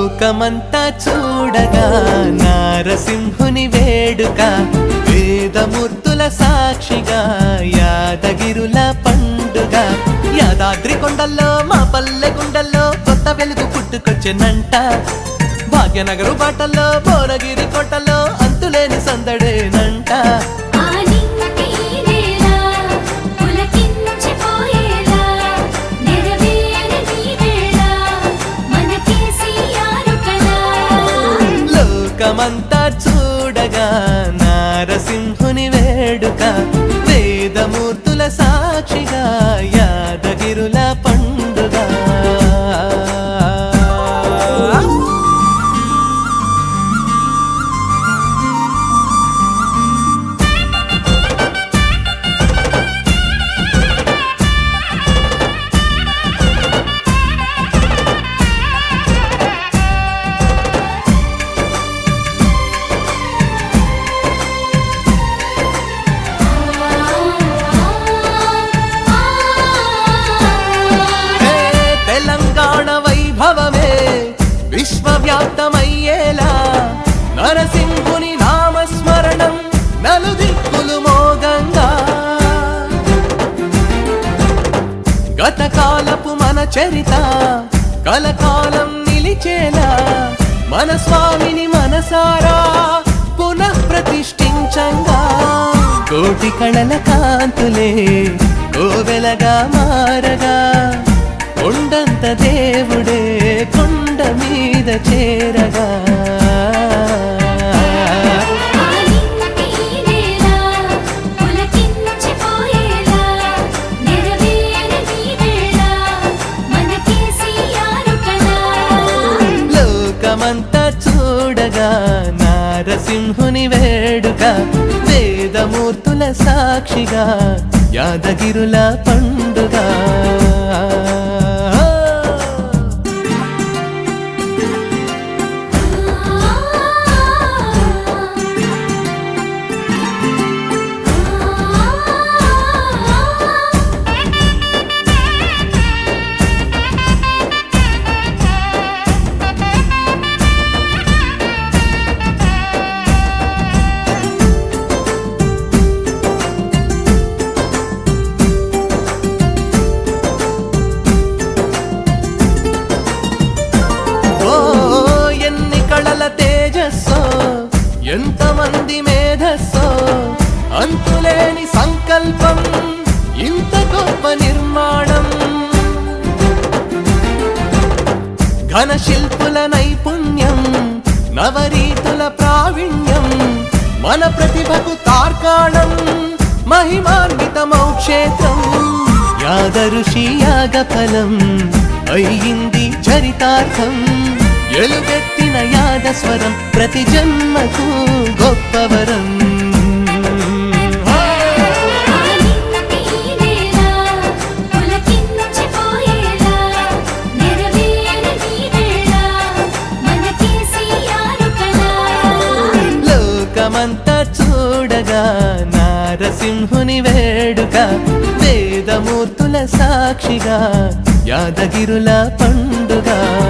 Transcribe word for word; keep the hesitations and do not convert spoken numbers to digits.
లోకమంతా చూడగా నారసింహుని వేడుక వేదమూర్తుల సాక్షిగా యాదగిరుల పండుగ యాదాద్రి కొండల్లో మా పల్లె గుండల్లో కొత్త వెలుగు పుట్టుకొచ్చెనంట భాగ్యనగరు బాటల్లో భువనగిరి కోటల్లో అంతులేని సందడేనంట లోకమంతా చూడగా నారసింహుని వేడుక వేదమూర్తుల సాక్షిగా యాదగిరుల పండుగ విశ్వవ్యాప్తమయ్యేలా నరసింహుని నామస్మరణం నలుదిక్కులు మోగంగా గతకాలపు మన చరిత కలకాలం నిలిచేలా మన స్వామిని మనసారా పునః ప్రతిష్ఠించంగా కోటి కళల కాంతులే కోవెలగా మారగా కొండంత దేవుడే కొండ మీద చేరగా లోకమంతా చూడగా నారసింహుని వేడుక వేదమూర్తుల సాక్షిగా యాదగిరుల పండుగ ఎంతమంది మేధస్సో అంతులేని సంకల్పం ఇంత గొప్ప నిర్మాణం ఘన శిల్పుల నైపుణ్యం నవరీతుల ప్రావీణ్యం మన ప్రతిభకు తార్కాణం మహిమాన్వితమౌ క్షేత్రం యాదఋషి యాగఫలం అయ్యింది చరితార్థం ఎలుగెత్తిన యాదస్వరం ప్రతి జన్మకు గొప్పవరం లోకమంతా చూడగా నారసింహుని వేడుక వేదమూర్తుల సాక్షిగా యాదగిరుల పండుగ